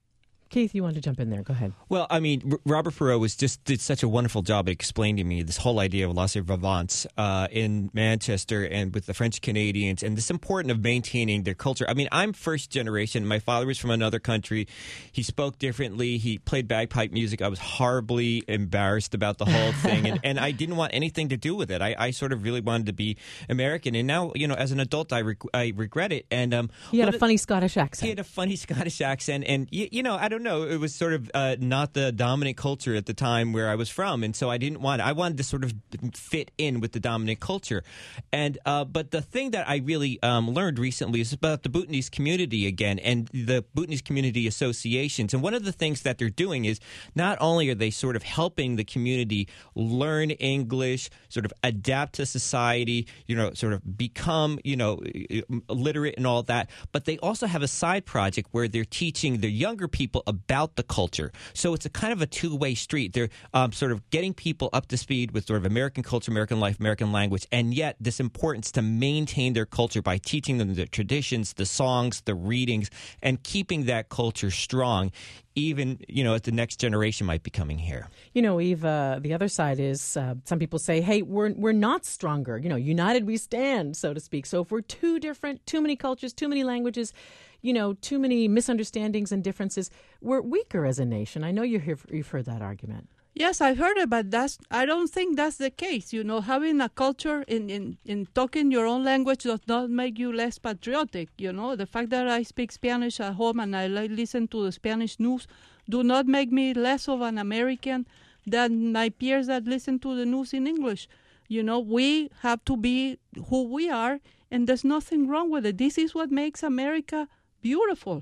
Keith, you want to jump in there? Go ahead.
Well, I mean, R- Robert Perot was just did such a wonderful job at explaining to me this whole idea of laissez-vivance uh, in Manchester and with the French Canadians, and this importance of maintaining their culture. I mean, I'm first generation. My father was from another country. He spoke differently. He played bagpipe music. I was horribly embarrassed about the whole thing, and, and I didn't want anything to do with it. I, I sort of really wanted to be American, and now, you know, as an adult, I, reg- I regret it. And um,
he had a funny Scottish accent.
He had a funny Scottish accent, and you, you know, I don't know, it was sort of uh, not the dominant culture at the time where I was from, and so I didn't want. I wanted to sort of fit in with the dominant culture, and uh, but the thing that I really um, learned recently is about the Bhutanese community again, and the Bhutanese community associations. And one of the things that they're doing is not only are they sort of helping the community learn English, sort of adapt to society, you know, sort of become, you know, literate and all that, but they also have a side project where they're teaching the younger people about the culture. So it's a kind of a two-way street. They're um, sort of getting people up to speed with sort of American culture, American life, American language, and yet this importance to maintain their culture by teaching them the traditions, the songs, the readings, and keeping that culture strong, even, you know, as the next generation might be coming here.
You know, Eve, uh, the other side is uh, some people say, hey, we're we're not stronger. You know, united we stand, so to speak. So if we're too different, too many cultures, too many languages, you know, too many misunderstandings and differences, we're weaker as a nation. I know you hear, you've heard that argument.
Yes, I've heard it, but that's, I don't think that's the case. You know, having a culture in, in, in talking your own language does not make you less patriotic. You know, the fact that I speak Spanish at home and I like, listen to the Spanish news do not make me less of an American than my peers that listen to the news in English. You know, we have to be who we are, and there's nothing wrong with it. This is what makes America beautiful.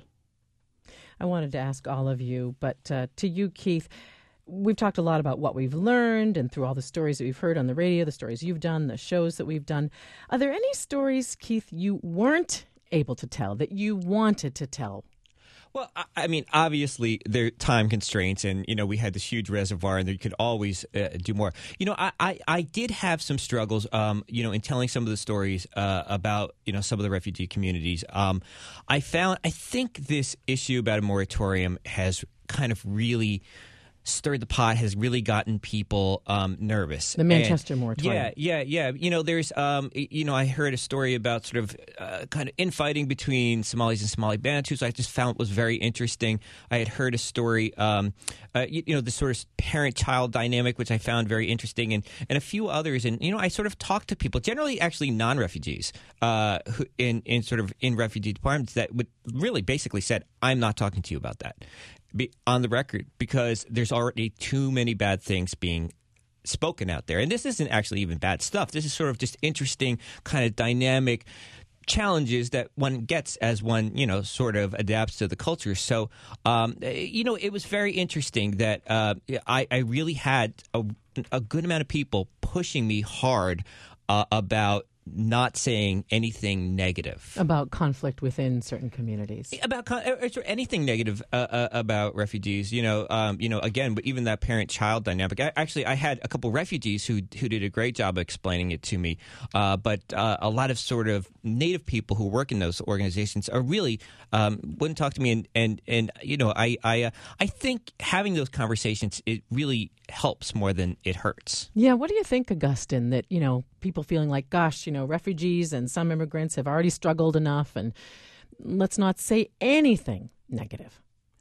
I wanted to ask all of you, but uh, to you, Keith, we've talked a lot about what we've learned and through all the stories that we've heard on the radio, the stories you've done, the shows that we've done. Are there any stories, Keith, you weren't able to tell that you wanted to tell?
Well, I, I mean, obviously there are time constraints, and, you know, we had this huge reservoir, and you could always uh, do more. You know, I, I, I did have some struggles, um, you know, in telling some of the stories uh, about, you know, some of the refugee communities. Um, I found, I think this issue about a moratorium has kind of really stirred the pot, has really gotten people um, nervous.
The Manchester
and,
moratorium.
Yeah, yeah, yeah. You know, there's, um, you know, I heard a story about sort of uh, kind of infighting between Somalis and Somali Bantus. I just found it was very interesting. I had heard a story, um, uh, you, you know, the sort of parent-child dynamic, which I found very interesting, and, and a few others. And, you know, I sort of talked to people, generally actually non-refugees, uh, who in, in sort of in refugee departments that would really basically said, I'm not talking to you about that. Be on the record, because there's already too many bad things being spoken out there. And this isn't actually even bad stuff. This is sort of just interesting kind of dynamic challenges that one gets as one, you know, sort of adapts to the culture. So, um, you know, it was very interesting that uh, I, I really had a, a good amount of people pushing me hard uh, about not saying anything negative
about conflict within certain communities,
about con- or anything negative uh, uh, about refugees. You know, um, you know, again, but even that parent-child dynamic. I, actually, I had a couple refugees who who did a great job of explaining it to me. Uh, but uh, a lot of sort of Native people who work in those organizations are really um, wouldn't talk to me, and and, and you know, I I uh, I think having those conversations, it really helps more than it hurts.
Yeah, what do you think, Augustine, that, you know, people feeling like, gosh, you know, refugees and some immigrants have already struggled enough, and let's not say anything negative?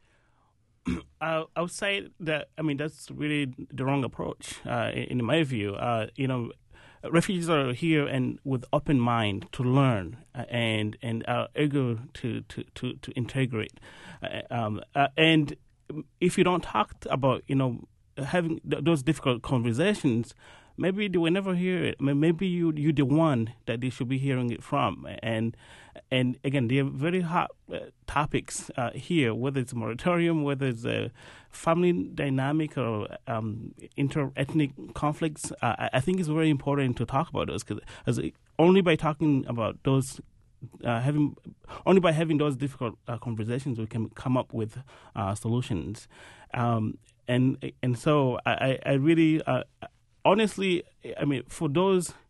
I, I would say that, I mean, that's really the wrong approach, uh, in, in my view. Uh, you know, refugees are here and with open mind to learn uh, and and are eager to, to, to, to integrate. Uh, um, uh, and if you don't talk about, you know, having th- those difficult conversations, maybe they will never hear it. Maybe you you're the one that they should be hearing it from. And and again, they are very hot uh, topics uh, here, whether it's a moratorium, whether it's a family dynamic or um, inter-ethnic conflicts. Uh, I think it's very important to talk about those, because only by talking about those, uh, having only by having those difficult uh, conversations, we can come up with uh, solutions. Um, and and so I I really. Uh, Honestly, I mean, for those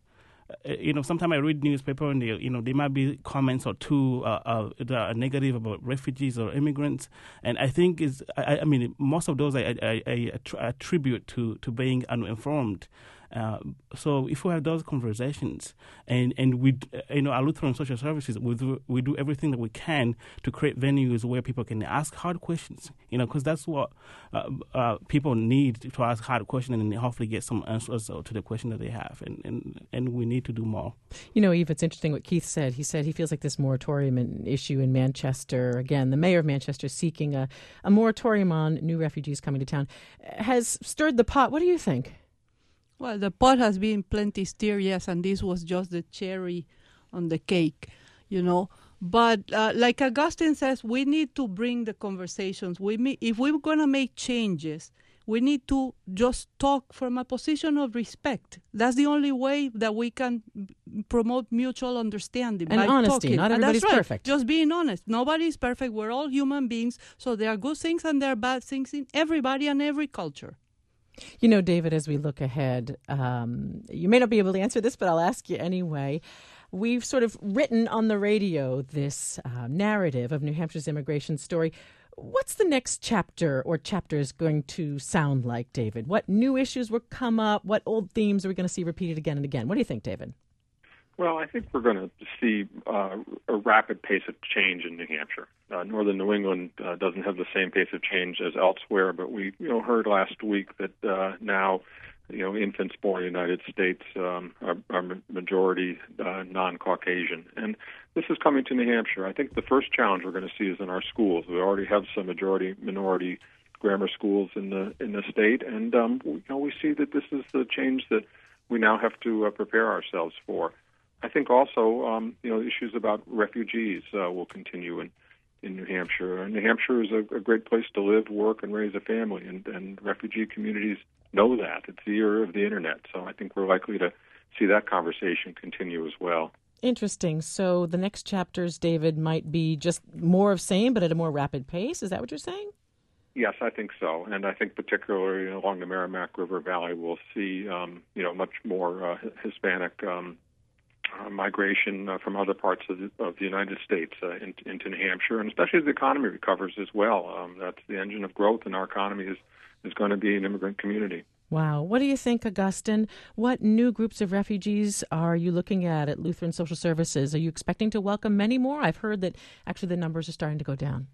you know, sometimes I read newspaper and they, you know, there might be comments or two uh, uh, that are negative about refugees or immigrants, and I think is, I, I mean, most of those I, I, I attribute to, to being uninformed. Uh, so if we have those conversations, and and we, you know, our Lutheran Social Services, we do, we do everything that we can to create venues where people can ask hard questions, you know, because that's what uh, uh, people need to ask hard questions and hopefully get some answers to the question that they have, and, and, and we need to do more.
You know, Eve, it's interesting what Keith said. He said he feels like this moratorium in, issue in Manchester, again, the mayor of Manchester seeking a, a moratorium on new refugees coming to town, has stirred the pot. What do you think?
Well, the pot has been plenty stirred, yes, and this was just the cherry on the cake, you know. But uh, like Augustine says, we need to bring the conversations. We may, if we're going to make changes, we need to just talk from a position of respect. That's the only way that we can promote mutual understanding.
And
by
honesty.
Talking.
Not everybody's
that's right.
perfect.
Just being honest. Nobody's perfect. We're all human beings. So there are good things and there are bad things in everybody and every culture.
You know, David, as we look ahead, um, you may not be able to answer this, but I'll ask you anyway. We've sort of written on the radio this uh, narrative of New Hampshire's immigration story. What's the next chapter or chapters going to sound like, David? What new issues will come up? What old themes are we going to see repeated again and again? What do you think, David?
Well, I think we're going to see uh, a rapid pace of change in New Hampshire. Uh, Northern New England uh, doesn't have the same pace of change as elsewhere, but we, you know, heard last week that uh, now, you know, infants born in the United States um, are, are majority uh, non-Caucasian, and this is coming to New Hampshire. I think the first challenge we're going to see is in our schools. We already have some majority-minority grammar schools in the in the state, and um, you know, we see that this is the change that we now have to uh, prepare ourselves for. I think also, um, you know, issues about refugees uh, will continue in, in New Hampshire. And New Hampshire is a, a great place to live, work, and raise a family, and, and refugee communities know that. It's the era of the Internet, so I think we're likely to see that conversation continue as well.
Interesting. So the next chapters, David, might be just more of same, but at a more rapid pace. Is that what you're saying?
Yes, I think so, and I think particularly along the Merrimack River Valley, we'll see, um, you know, much more uh, Hispanic um Uh, migration uh, from other parts of the, of the United States uh, in, into New Hampshire, and especially as the economy recovers as well. Um, that's the engine of growth in our economy is, is going to be an immigrant community.
Wow. What do you think, Augustine? What new groups of refugees are you looking at at Lutheran Social Services? Are you expecting to welcome many more? I've heard that actually the numbers are starting to go down.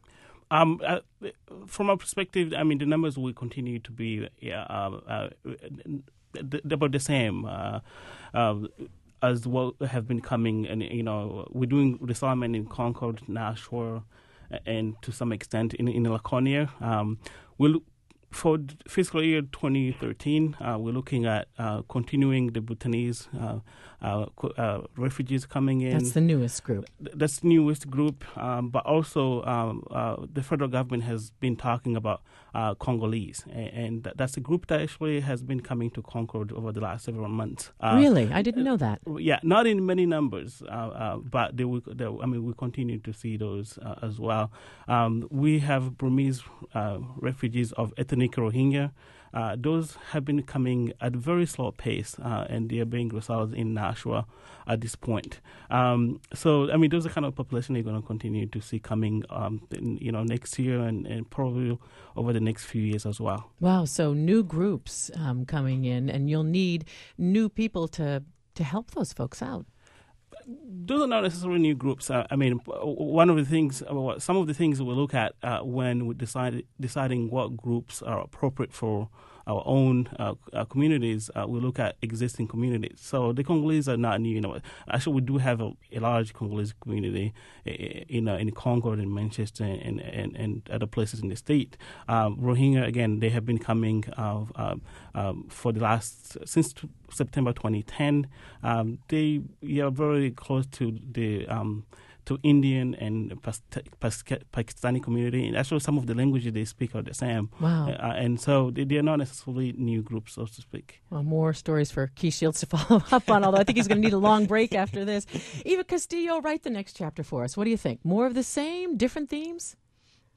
Um, uh, from our perspective, I mean, the numbers will continue to be yeah, uh, uh, about the same. Uh, uh, as what have been coming, and you know, we're doing resettlement in Concord, Nashua, and to some extent in in Laconia. Um, we'll for fiscal year twenty thirteen, uh, we're looking at uh, continuing the Bhutanese uh, uh, uh, refugees coming in.
That's the newest group.
That's the newest group, um, but also um, uh, the federal government has been talking about uh, Congolese, and, and that's a group that actually has been coming to Concord over the last several months. Uh,
really? I didn't know that.
Yeah, not in many numbers, uh, uh, but they will, they, I mean, we continue to see those uh, as well. Um, we have Burmese uh, refugees of ethnic Rohingya. Uh, those have been coming at a very slow pace, uh, and they are being resettled in Nashua at this point. Um, so, I mean, those are kind of population you're going to continue to see coming, um, in, you know, next year and, and probably over the next few years as well.
Wow, so new groups um, coming in, and you'll need new people to to help those folks out.
Those are not necessarily new groups. Uh, I mean, one of the things, uh, some of the things we look at uh, when we decide deciding what groups are appropriate for our own uh, uh, communities, uh, we look at existing communities. So the Congolese are not new. You know, actually, we do have a, a large Congolese community in uh, in Concord and Manchester and, and, and other places in the state. Um, Rohingya, again, they have been coming uh, uh, um, for the last since September twenty ten. Um, they are very close to the um, to Indian and Pakistani community, and actually some of the languages they speak are the same.
Wow!
Uh, and so they, they are not necessarily new groups, so to speak.
Well, more stories for Keith Shields to follow up on. Although I think he's going to need a long break after this. Eva Castillo, write the next chapter for us. What do you think? More of the same, different themes?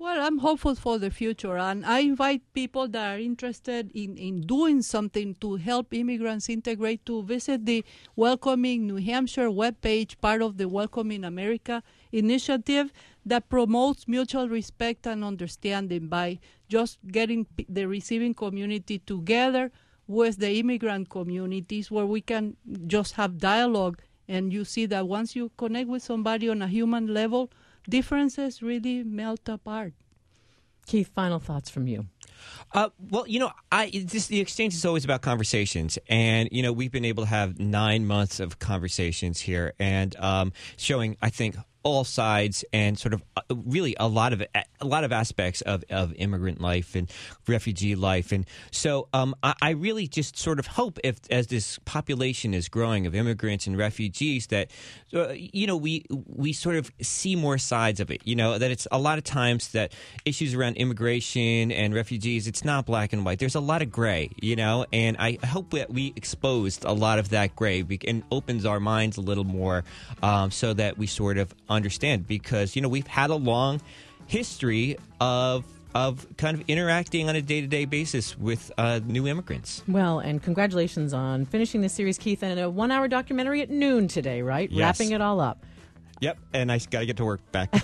Well, I'm hopeful for the future, and I invite people that are interested in, in doing something to help immigrants integrate to visit the Welcoming New Hampshire webpage, part of the Welcoming America initiative that promotes mutual respect and understanding by just getting p- the receiving community together with the immigrant communities, where we can just have dialogue. And you see that once you connect with somebody on a human level, differences really melt apart.
Keith, final thoughts from you.
Uh, well, you know, I this, the exchange is always about conversations, and you know, we've been able to have nine months of conversations here, and um, showing, I think, all sides and sort of uh, really a lot of a lot of aspects of, of immigrant life and refugee life. And so um, I, I really just sort of hope, if as this population is growing of immigrants and refugees, that uh, you know we we sort of see more sides of it. You know, that it's a lot of times that issues around immigration and refugees, it's not black and white. There's a lot of gray. You know, and I hope that we exposed a lot of that gray and opens our minds a little more, um, so that we sort of understand, because you know we've had a long history of of kind of interacting on a day-to-day basis with uh, new immigrants.
Well, and congratulations on finishing this series, Keith, and a one-hour documentary at noon today, right?
Yes.
Wrapping it all up.
Yep, and I got to get to work back.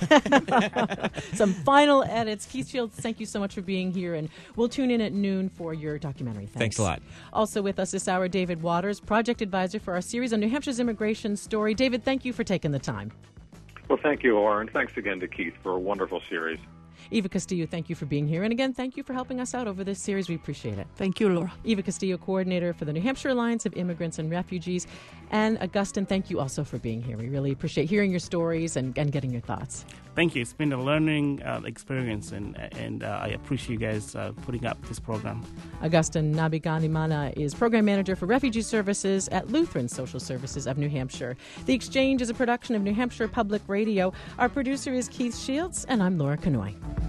Some final edits. Keith Shields, thank you so much for being here, and we'll tune in at noon for your documentary. Thanks.
Thanks a lot.
Also with us this hour, David Waters, project advisor for our series on New Hampshire's immigration story. David, thank you for taking the time.
Well, thank you, Laura, and thanks again to Keith for a wonderful series.
Eva Castillo, thank you for being here. And again, thank you for helping us out over this series. We appreciate it.
Thank you, Laura.
Eva Castillo, coordinator for the New Hampshire Alliance of Immigrants and Refugees. And Augustine, thank you also for being here. We really appreciate hearing your stories and, and getting your thoughts.
Thank you. It's been a learning uh, experience, and and uh, I appreciate you guys uh, putting up this program.
Augustine Nabiganimana is Program Manager for Refugee Services at Lutheran Social Services of New Hampshire. The Exchange is a production of New Hampshire Public Radio. Our producer is Keith Shields, and I'm Laura Kanoy.